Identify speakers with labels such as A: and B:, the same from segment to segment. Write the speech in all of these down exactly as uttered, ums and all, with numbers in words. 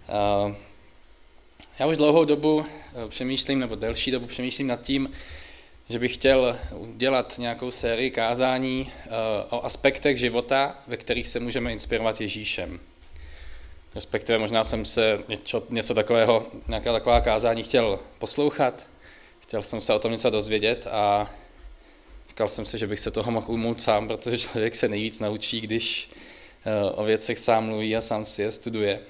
A: Já už dlouhou dobu přemýšlím, nebo delší dobu přemýšlím nad tím, že bych chtěl udělat nějakou sérii kázání o aspektech života, ve kterých se můžeme inspirovat Ježíšem. Respektive možná jsem se něco, něco takového, nějaká taková kázání chtěl poslouchat, chtěl jsem se o tom něco dozvědět a říkal jsem si, že bych se toho mohl ujmout sám, protože člověk se nejvíc naučí, když o věcech sám mluví a sám si je studuje.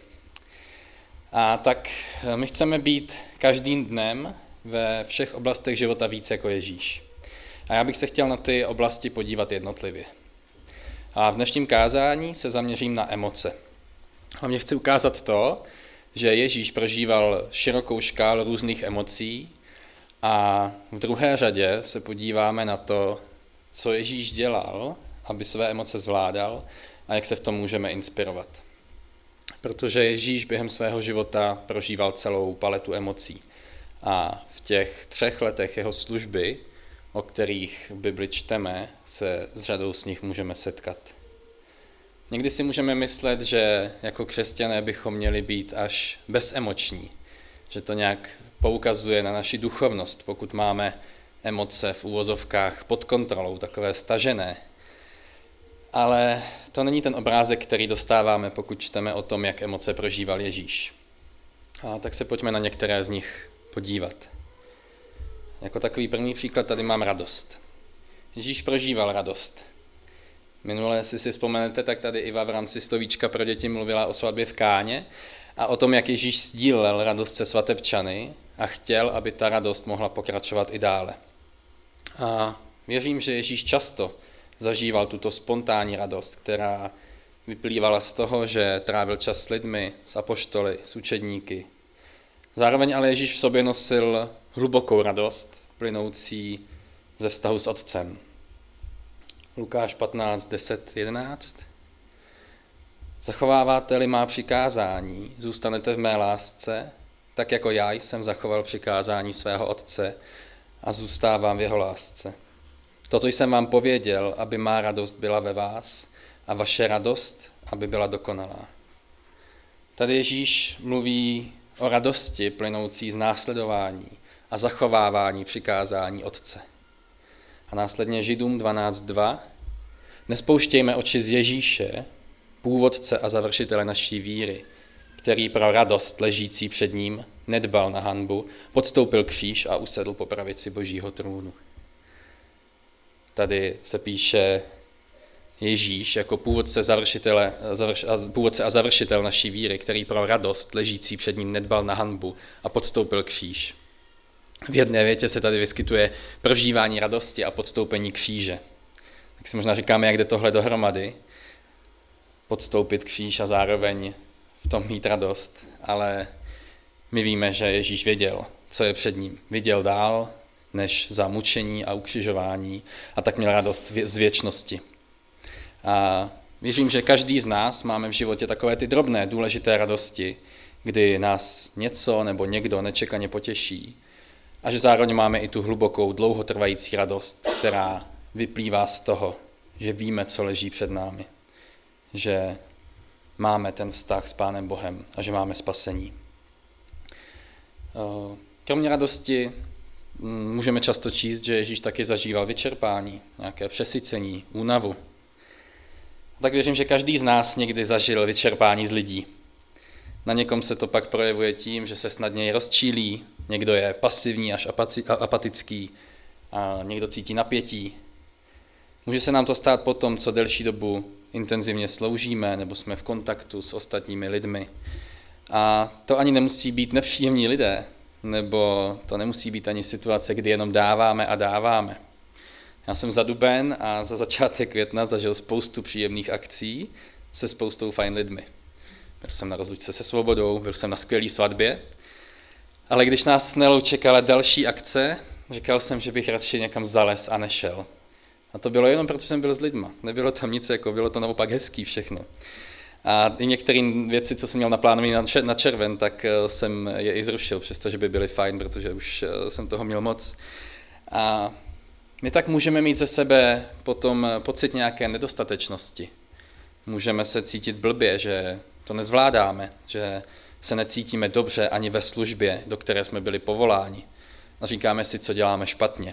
A: A tak my chceme být každým dnem ve všech oblastech života víc jako Ježíš. A já bych se chtěl na ty oblasti podívat jednotlivě. A v dnešním kázání se zaměřím na emoce. Hlavně chci ukázat to, že Ježíš prožíval širokou škálu různých emocí a v druhé řadě se podíváme na to, co Ježíš dělal, aby své emoce zvládal a jak se v tom můžeme inspirovat. Protože Ježíš během svého života prožíval celou paletu emocí. A v těch třech letech jeho služby, o kterých v Bibli čteme, se s řadou z nich můžeme setkat. Někdy si můžeme myslet, že jako křesťané bychom měli být až bezemoční, že to nějak poukazuje na naši duchovnost, pokud máme emoce v úvozovkách pod kontrolou, takové stažené. Ale to není ten obrázek, který dostáváme, pokud čteme o tom, jak emoce prožíval Ježíš. A tak se pojďme na některé z nich podívat. Jako takový první příklad tady mám radost. Ježíš prožíval radost. Minule, jestli si vzpomenete, tak tady Iva v rámci stovíčka pro děti mluvila o svatbě v Káně a o tom, jak Ježíš sdílel radost se svatebčany a chtěl, aby ta radost mohla pokračovat i dále. A věřím, že Ježíš často zažíval tuto spontánní radost, která vyplývala z toho, že trávil čas s lidmi, s apoštoly, s učedníky. Zároveň ale Ježíš v sobě nosil hlubokou radost, plynoucí ze vztahu s Otcem. Lukáš patnáct, deset, jedenáct. Zachováváte-li má přikázání, zůstanete v mé lásce, tak jako já jsem zachoval přikázání svého Otce a zůstávám v jeho lásce. Toto jsem vám pověděl, aby má radost byla ve vás a vaše radost, aby byla dokonalá. Tady Ježíš mluví o radosti plynoucí z následování a zachovávání přikázání Otce. A následně Židům dvanáct dva. Nespouštějme oči z Ježíše, původce a završitele naší víry, který pro radost ležící před ním nedbal na hanbu, podstoupil kříž a usedl po pravici Božího trůnu. Tady se píše Ježíš jako původce, završitele, završ, původce a završitel naší víry, který pro radost ležící před ním nedbal na hanbu a podstoupil kříž. V jedné větě se tady vyskytuje prožívání radosti a podstoupení kříže. Tak si možná říkáme, jak jde tohle dohromady, podstoupit kříž a zároveň v tom mít radost, ale my víme, že Ježíš věděl, co je před ním. Viděl dál než za mučení a ukřižování a tak měl radost z věčnosti. A věřím, že každý z nás máme v životě takové ty drobné, důležité radosti, kdy nás něco nebo někdo nečekaně potěší a že zároveň máme i tu hlubokou, dlouhotrvající radost, která vyplývá z toho, že víme, co leží před námi, že máme ten vztah s Pánem Bohem a že máme spasení. Kromě radosti můžeme často číst, že Ježíš taky zažíval vyčerpání, nějaké přesycení, únavu. Tak věřím, že každý z nás někdy zažil vyčerpání z lidí. Na někom se to pak projevuje tím, že se snadněji rozčílí, někdo je pasivní až apatický a někdo cítí napětí. Může se nám to stát potom, co delší dobu intenzivně sloužíme nebo jsme v kontaktu s ostatními lidmi. A to ani nemusí být nepříjemní lidé, nebo to nemusí být ani situace, kdy jenom dáváme a dáváme. Já jsem za duben a za začátek května zažil spoustu příjemných akcí se spoustou fajn lidmi. Byl jsem na rozlučce se Svobodou, byl jsem na skvělé svatbě, ale když nás s Nelou čekala další akce, říkal jsem, že bych radši někam zales a nešel. A to bylo jenom proto, že jsem byl s lidma. Nebylo tam nic, jako bylo to naopak hezký všechno. A i některé věci, co jsem měl naplánované na červen, tak jsem je i zrušil, přestože by byly fajn, protože už jsem toho měl moc. A my tak můžeme mít ze sebe potom pocit nějaké nedostatečnosti. Můžeme se cítit blbě, že to nezvládáme, že se necítíme dobře ani ve službě, do které jsme byli povoláni. A říkáme si, co děláme špatně.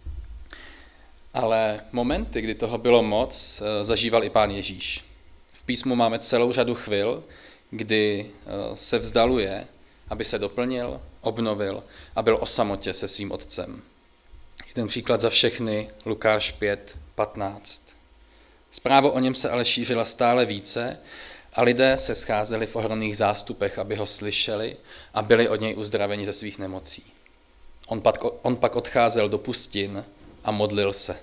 A: Ale momenty, kdy toho bylo moc, zažíval i Pán Ježíš. V písmu máme celou řadu chvil, kdy se vzdaluje, aby se doplnil, obnovil a byl o samotě se svým otcem. Jeden příklad za všechny, Lukáš pět patnáct. Zpráva o něm se ale šířila stále více a lidé se scházeli v ohromných zástupech, aby ho slyšeli a byli od něj uzdraveni ze svých nemocí. On pak, on pak odcházel do pustin a modlil se.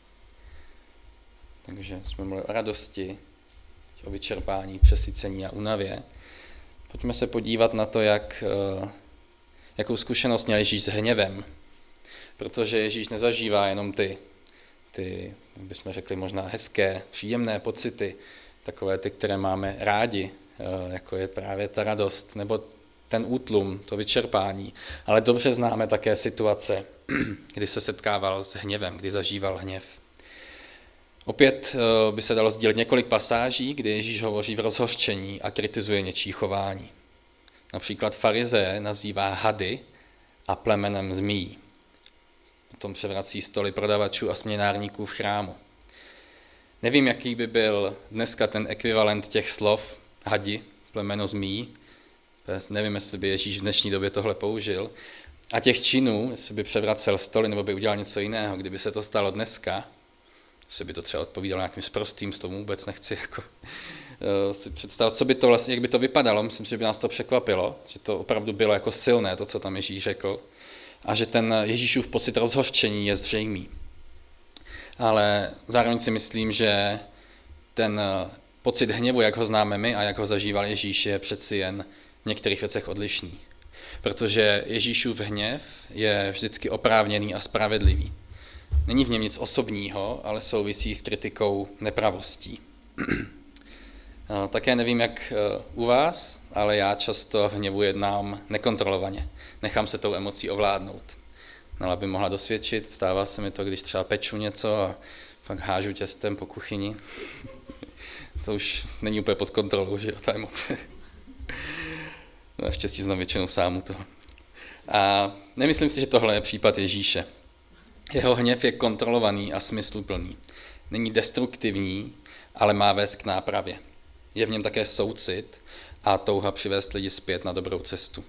A: Takže jsme mluvili o radosti, o vyčerpání, přesycení a únavě. Pojďme se podívat na to, jak, jakou zkušenost měl Ježíš s hněvem. Protože Ježíš nezažívá jenom ty, ty, jak bychom řekli, možná hezké, příjemné pocity, takové ty, které máme rádi, jako je právě ta radost, nebo ten útlum, to vyčerpání. Ale dobře známe také situace, kdy se setkával s hněvem, kdy zažíval hněv. Opět by se dalo sdílet několik pasáží, kdy Ježíš hovoří v rozhořčení a kritizuje něčí chování. Například farizeje nazývá hady a plemenem zmíjí. Potom převrací stoly prodavačů a směnárníků v chrámu. Nevím, jaký by byl dneska ten ekvivalent těch slov hadi, plemeno zmíjí. Nevím, jestli by Ježíš v dnešní době tohle použil. A těch činů, jestli by převracel stoly nebo by udělal něco jiného, kdyby se to stalo dneska, jestli by to třeba odpovídalo nějakým sprostým, s tomu vůbec nechci jako, uh, si představit, co by to vlastně, jak by to vypadalo. Myslím, že by nás to překvapilo, že to opravdu bylo jako silné, to, co tam Ježíš řekl. A že ten Ježíšův pocit rozhořčení je zřejmý. Ale zároveň si myslím, že ten pocit hněvu, jak ho známe my a jak ho zažíval Ježíš, je přeci jen v některých věcech odlišný. Protože Ježíšův hněv je vždycky oprávněný a spravedlivý. Není v něm nic osobního, ale souvisí s kritikou nepravostí. Také nevím, jak u vás, ale já často v hněvu jednám nekontrolovaně. Nechám se tou emocí ovládnout. Nala by mohla dosvědčit, stává se mi to, když třeba peču něco a pak hážu těstem po kuchyni. To už není úplně pod kontrolou, že jo, ta emoce. Naštěstí znám většinou sám u toho. A nemyslím si, že tohle je případ Ježíše. Jeho hněv je kontrolovaný a smysluplný. Není destruktivní, ale má vést k nápravě. Je v něm také soucit a touha přivést lidi zpět na dobrou cestu.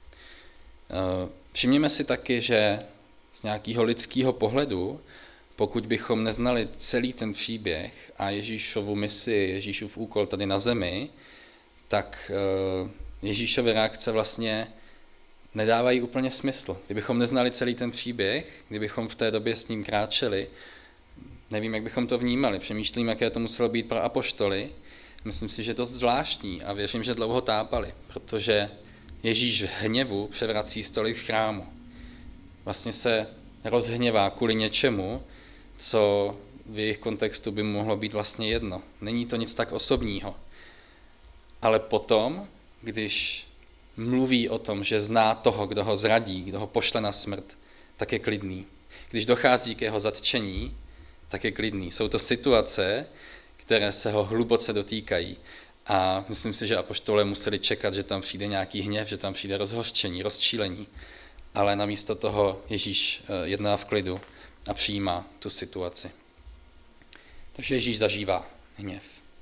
A: Všimněme si taky, že z nějakého lidského pohledu, pokud bychom neznali celý ten příběh a Ježíšovu misi, Ježíšův úkol tady na zemi, tak Ježíšovy reakce vlastně nedávají úplně smysl. Kdybychom neznali celý ten příběh, kdybychom v té době s ním kráčeli, nevím, jak bychom to vnímali. Přemýšlím, jaké to muselo být pro apoštoly. Myslím si, že to zvláštní a věřím, že dlouho tápali, protože Ježíš v hněvu převrací stoly v chrámu. Vlastně se rozhněvá kvůli něčemu, co v jejich kontextu by mohlo být vlastně jedno. Není to nic tak osobního. Ale potom, když mluví o tom, že zná toho, kdo ho zradí, kdo ho pošle na smrt, tak je klidný. Když dochází k jeho zatčení, tak je klidný. Jsou to situace, které se ho hluboce dotýkají. A myslím si, že apoštolé museli čekat, že tam přijde nějaký hněv, že tam přijde rozhořčení, rozčílení. Ale namísto toho Ježíš jedná v klidu a přijímá tu situaci. Takže Ježíš zažívá hněv.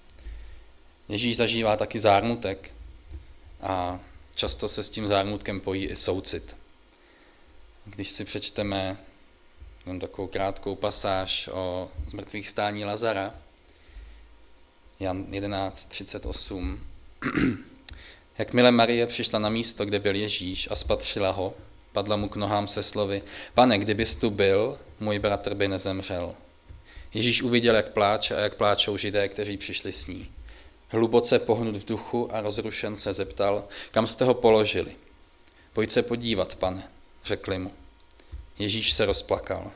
A: Ježíš zažívá taky zármutek a často se s tím zármutkem pojí i soucit. Když si přečteme jenom takovou krátkou pasáž o zmrtvých stání Lazara, Jan jedenáct třicet osm. Jakmile Marie přišla na místo, kde byl Ježíš a spatřila ho, padla mu k nohám se slovy: Pane, kdybys tu byl, můj bratr by nezemřel. Ježíš uviděl, jak pláče a jak pláčou Židé, kteří přišli s ní. Hluboce pohnut v duchu a rozrušen se zeptal, kam jste ho položili. Pojď se podívat, pane, řekli mu. Ježíš se rozplakal.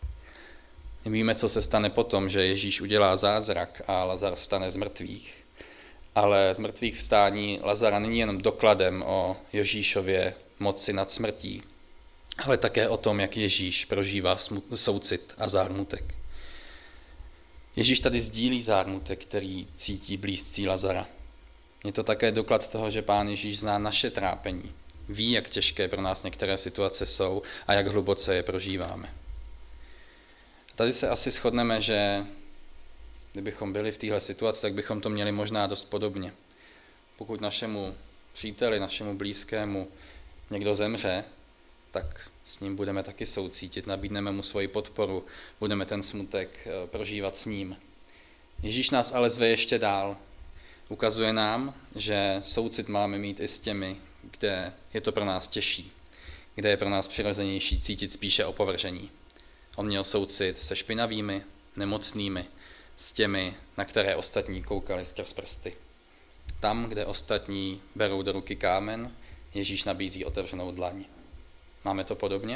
A: Víme, co se stane potom, že Ježíš udělá zázrak a Lazar vstane z mrtvých. Ale z mrtvých vstání Lazara není jenom dokladem o Ježíšově moci nad smrtí, ale také o tom, jak Ježíš prožívá soucit a zármutek. Ježíš tady sdílí zármutek, který cítí blízcí Lazara. Je to také doklad toho, že Pán Ježíš zná naše trápení. Ví, jak těžké pro nás některé situace jsou a jak hluboce je prožíváme. Tady se asi shodneme, že kdybychom byli v téhle situaci, tak bychom to měli možná dost podobně. Pokud našemu příteli, našemu blízkému někdo zemře, tak s ním budeme taky soucítit, nabídneme mu svoji podporu, budeme ten smutek prožívat s ním. Ježíš nás ale zve ještě dál. Ukazuje nám, že soucit máme mít i s těmi, kde je to pro nás těžší, kde je pro nás přirozenější cítit spíše opovržení. On měl soucit se špinavými, nemocnými, s těmi, na které ostatní koukali skrz prsty. Tam, kde ostatní berou do ruky kámen, Ježíš nabízí otevřenou dlaň. Máme to podobně?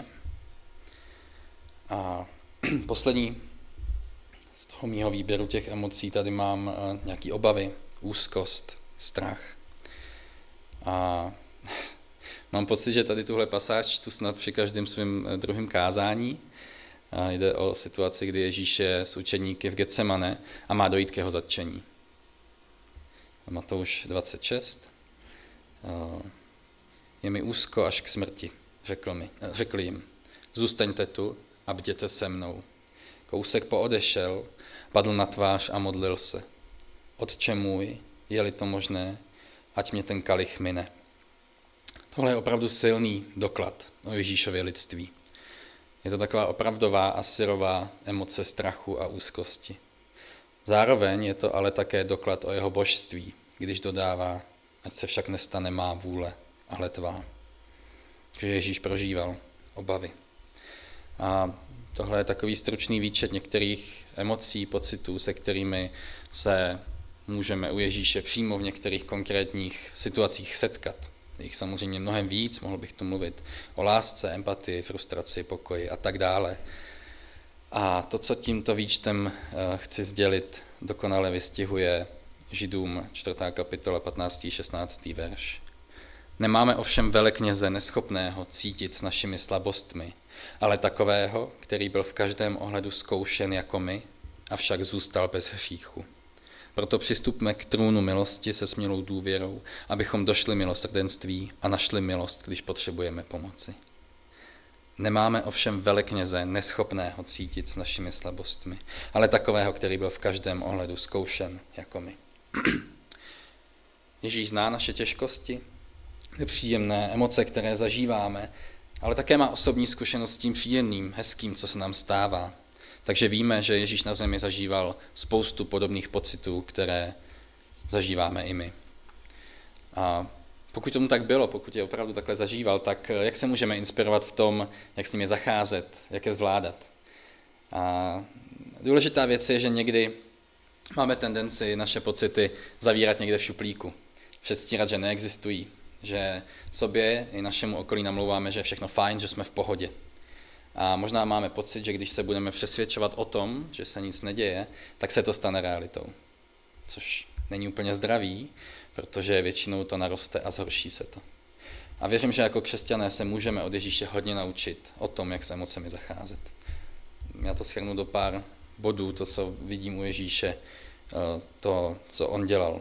A: A poslední z toho mýho výběru těch emocí tady mám nějaké obavy, úzkost, strach. A mám pocit, že tady tuhle pasáž čtu snad při každém svém druhém kázání. A jde o situaci, kdy Ježíš je s učeníky v Getsemane a má dojít k jeho zatčení. Matouš dvacet šest. Je mi úzko až k smrti, řekl, mi, řekl jim. Zůstaňte tu a bděte se mnou. Kousek poodešel, padl na tvář a modlil se. Otče můj, je-li to možné, ať mě ten kalich mine. Tohle je opravdu silný doklad o Ježíšově lidství. Je to taková opravdová a syrová emoce strachu a úzkosti. Zároveň je to ale také doklad o jeho božství, když dodává, ať se však nestane má vůle, ale tvá. Takže Ježíš prožíval obavy. A tohle je takový stručný výčet některých emocí, pocitů, se kterými se můžeme u Ježíše přímo v některých konkrétních situacích setkat. Je jich samozřejmě mnohem víc, mohl bych tu mluvit o lásce, empatii, frustraci, pokoji a tak dále. A to, co tímto výčtem chci sdělit, dokonale vystihuje Židům čtvrtá kapitola patnáctý šestnáctý verš. Nemáme ovšem velekněze neschopného cítit s našimi slabostmi, ale takového, který byl v každém ohledu zkoušen jako my, avšak zůstal bez hříchu. Proto přistupme k trůnu milosti se smělou důvěrou, abychom došli milosrdenství a našli milost, když potřebujeme pomoci. Nemáme ovšem velekněze neschopného cítit s našimi slabostmi, ale takového, který byl v každém ohledu zkoušen jako my. Ježíš zná naše těžkosti, nepříjemné emoce, které zažíváme, ale také má osobní zkušenost s tím příjemným, hezkým, co se nám stává. Takže víme, že Ježíš na zemi zažíval spoustu podobných pocitů, které zažíváme i my. A pokud tomu tak bylo, pokud je opravdu takhle zažíval, tak jak se můžeme inspirovat v tom, jak s nimi zacházet, jak je zvládat? A důležitá věc je, že někdy máme tendenci naše pocity zavírat někde v šuplíku, předstírat, že neexistují, že sobě i našemu okolí namlouváme, že je všechno fajn, že jsme v pohodě. A možná máme pocit, že když se budeme přesvědčovat o tom, že se nic neděje, tak se to stane realitou. Což není úplně zdravý, protože většinou to naroste a zhorší se to. A věřím, že jako křesťané se můžeme od Ježíše hodně naučit o tom, jak s emocemi zacházet. Já to shrnu do pár bodů, to, co vidím u Ježíše, to, co on dělal.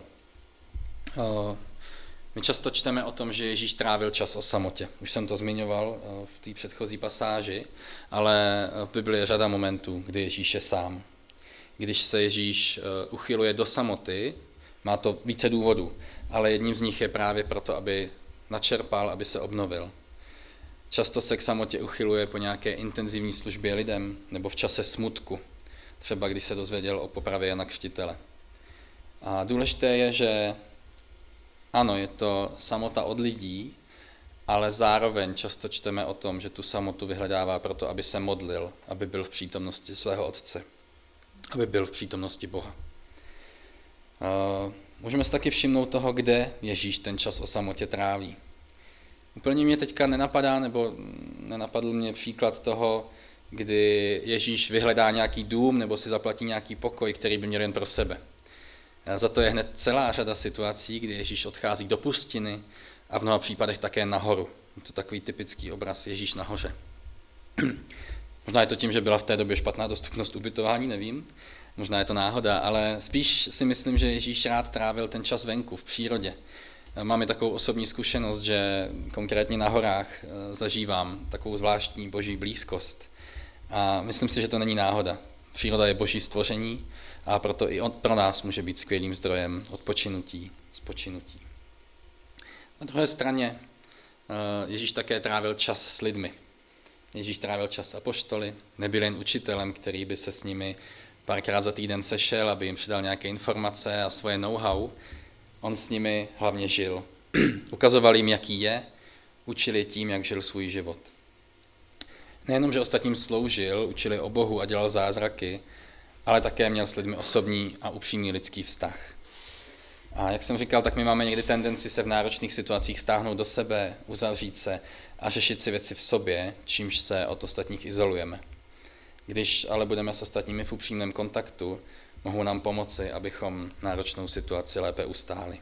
A: My často čteme o tom, že Ježíš trávil čas o samotě. Už jsem to zmiňoval v té předchozí pasáži, ale v Bibli je řada momentů, kdy Ježíš je sám. Když se Ježíš uchyluje do samoty, má to více důvodů, ale jedním z nich je právě proto, aby načerpal, aby se obnovil. Často se k samotě uchyluje po nějaké intenzivní službě lidem nebo v čase smutku, třeba když se dozvěděl o popravě Jana Křtitele. A důležité je, že ano, je to samota od lidí, ale zároveň často čteme o tom, že tu samotu vyhledává proto, aby se modlil, aby byl v přítomnosti svého Otce, aby byl v přítomnosti Boha. Můžeme si taky všimnout toho, kde Ježíš ten čas o samotě tráví. Úplně mě teďka nenapadá, nebo nenapadl mě příklad toho, kdy Ježíš vyhledá nějaký dům nebo si zaplatí nějaký pokoj, který by měl jen pro sebe. Za to je hned celá řada situací, kdy Ježíš odchází do pustiny a v mnoha případech také nahoru. Je to takový typický obraz Ježíš nahoře. Možná je to tím, že byla v té době špatná dostupnost ubytování, nevím, Možná je to náhoda, ale spíš si myslím, že Ježíš rád trávil ten čas venku, v přírodě. Máme takovou osobní zkušenost, že konkrétně na horách zažívám takovou zvláštní boží blízkost. A myslím si, že to není náhoda. Příroda je boží stvoření a proto i on, pro nás může být skvělým zdrojem odpočinutí, spočinutí. Na druhé straně Ježíš také trávil čas s lidmi. Ježíš trávil čas s apoštoly, nebyl jen učitelem, který by se s nimi párkrát za týden sešel, aby jim předal nějaké informace a svoje know-how. On s nimi hlavně žil. Ukazoval jim, jaký je, učil je tím, jak žil svůj život. Nejenom, že ostatním sloužil, učil je o Bohu a dělal zázraky, ale také měl s lidmi osobní a upřímný lidský vztah. A jak jsem říkal, tak my máme někdy tendenci se v náročných situacích stáhnout do sebe, uzavřít se a řešit si věci v sobě, čímž se od ostatních izolujeme. Když ale budeme s ostatními v upřímném kontaktu, mohou nám pomoci, abychom náročnou situaci lépe ustáli.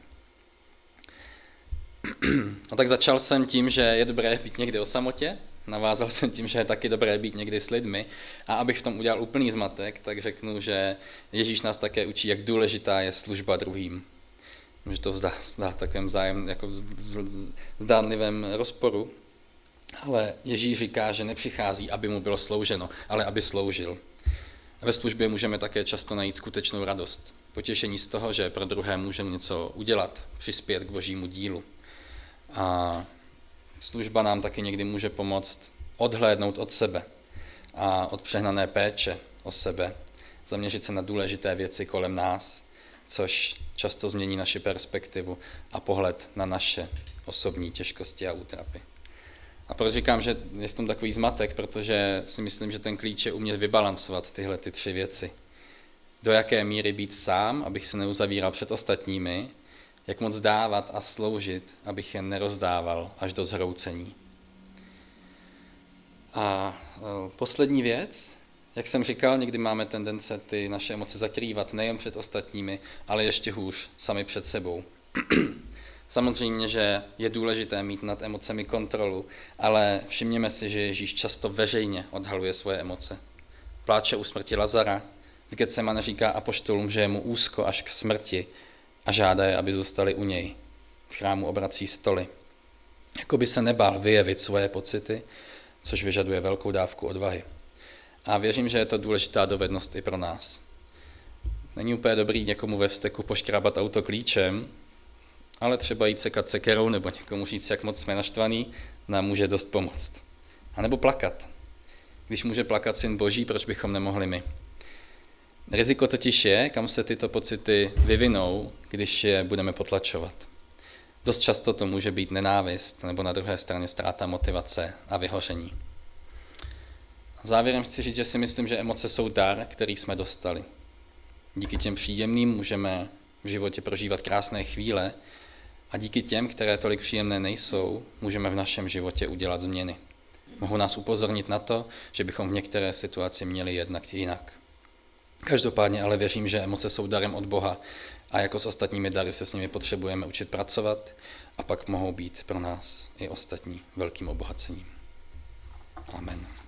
A: A tak začal jsem tím, že je dobré být někdy o samotě, navázal jsem tím, že je taky dobré být někdy s lidmi a abych v tom udělal úplný zmatek, tak řeknu, že Ježíš nás také učí, jak důležitá je služba druhým. Může to vzdát, vzdát takovém zájem, jako zdánlivém rozporu, ale Ježíš říká, že nepřichází, aby mu bylo slouženo, ale aby sloužil. A ve službě můžeme také často najít skutečnou radost, potěšení z toho, že pro druhé můžeme něco udělat, přispět k božímu dílu. A služba nám taky někdy může pomoct odhlédnout od sebe a od přehnané péče o sebe, zaměřit se na důležité věci kolem nás, což často změní naši perspektivu a pohled na naše osobní těžkosti a útrapy. A proč říkám, že je v tom takový zmatek, protože si myslím, že ten klíč je umět vybalancovat tyhle ty tři věci. Do jaké míry být sám, abych se neuzavíral před ostatními, jak moc dávat a sloužit, abych jen nerozdával až do zhroucení. A poslední věc, jak jsem říkal, někdy máme tendence ty naše emoce zakrývat nejen před ostatními, ale ještě hůř sami před sebou. Samozřejmě, že je důležité mít nad emocemi kontrolu, ale všimněme si, že Ježíš často veřejně odhaluje svoje emoce. Pláče u smrti Lazara, v Getsemane říká apoštolům, že je mu úzko až k smrti a žádá je, aby zůstali u něj. V chrámu obrací stoly. Jakoby se nebál vyjevit svoje pocity, což vyžaduje velkou dávku odvahy. A věřím, že je to důležitá dovednost i pro nás. Není úplně dobrý někomu ve vzteku poškrábat auto klíčem, ale třeba jít sekat sekerou nebo někomu říct, jak moc jsme naštvaný, nám může dost pomoct. A nebo plakat. Když může plakat Syn Boží, proč bychom nemohli my? Riziko totiž je, kam se tyto pocity vyvinou, když je budeme potlačovat. Dost často to může být nenávist nebo na druhé straně ztráta motivace a vyhoření. Závěrem chci říct, že si myslím, že emoce jsou dar, který jsme dostali. Díky těm příjemným můžeme v životě prožívat krásné chvíle a díky těm, které tolik příjemné nejsou, můžeme v našem životě udělat změny. Mohou nás upozornit na to, že bychom v některé situaci měli jednat jinak. Každopádně ale věřím, že emoce jsou darem od Boha a jako s ostatními dary se s nimi potřebujeme učit pracovat a pak mohou být pro nás i ostatní velkým obohacením. Amen.